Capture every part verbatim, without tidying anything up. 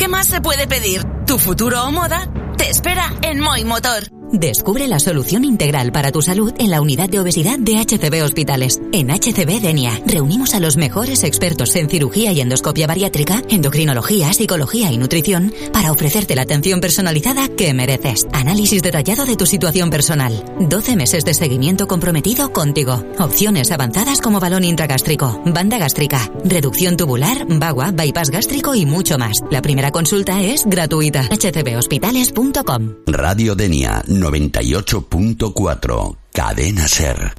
¿Qué más se puede pedir? Tu futuro o moda te espera en Moi Motor. Descubre la solución integral para tu salud en la unidad de obesidad de H C B Hospitales. En H C B Denia reunimos a los mejores expertos en cirugía y endoscopia bariátrica, endocrinología, psicología y nutrición para ofrecerte la atención personalizada que mereces. Análisis detallado de tu situación personal. doce meses de seguimiento comprometido contigo. Opciones avanzadas como balón intragástrico, banda gástrica, reducción tubular, bagua, bypass gástrico y mucho más. La primera consulta es gratuita. h c b hospitales punto com. Radio Denia noventa y ocho punto cuatro, Cadena Ser.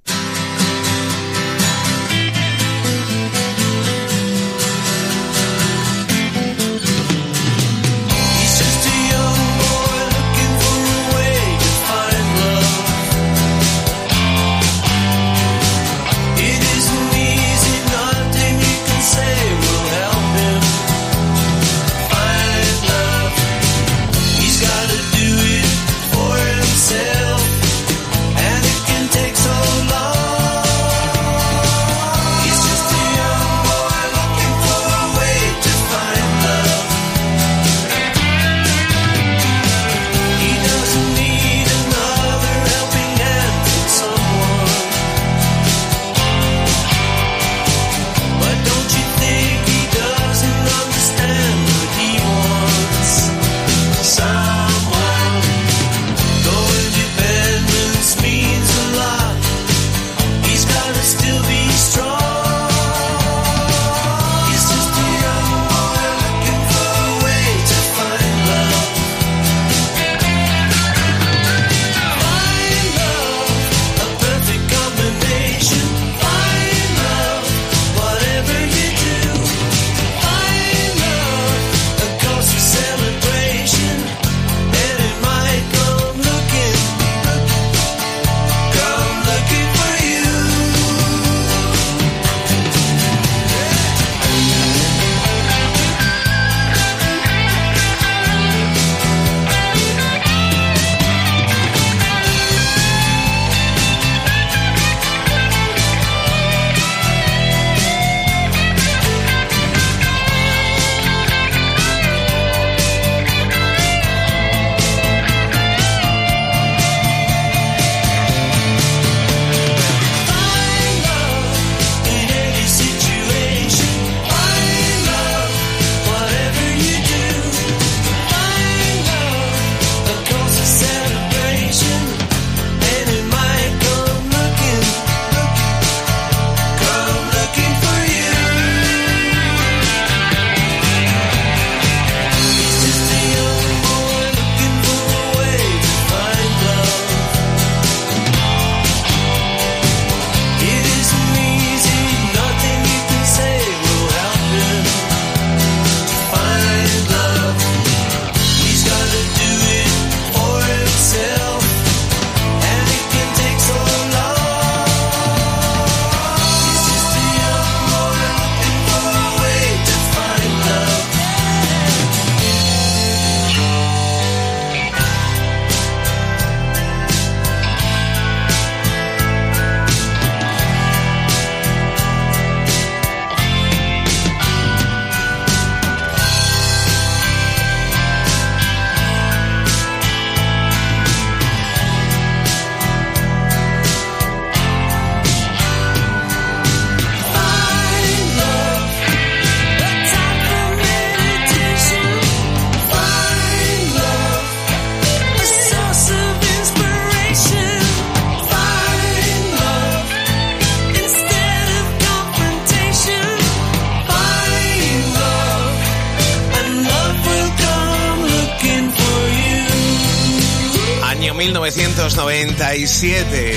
mil novecientos noventa y siete.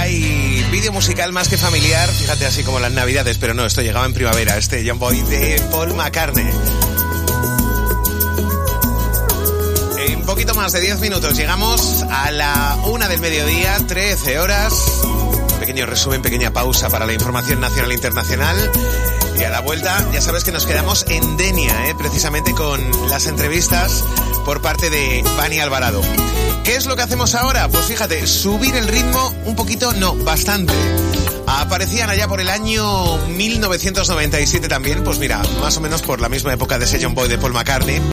Hay vídeo musical más que familiar, fíjate, así como las navidades, pero no, esto llegaba en primavera, este John Boy de Paul McCartney. En un poquito más de diez minutos llegamos a la una del mediodía, trece horas. Pequeño resumen, pequeña pausa para la información nacional e internacional. Y a la vuelta, ya sabes que nos quedamos en Denia, ¿eh? precisamente con las entrevistas por parte de Bani Alvarado. ¿Qué es lo que hacemos ahora? Pues fíjate, subir el ritmo un poquito, no, bastante. Aparecían allá por el año mil novecientos noventa y siete también, pues mira, más o menos por la misma época de ese John Boy de Paul McCartney.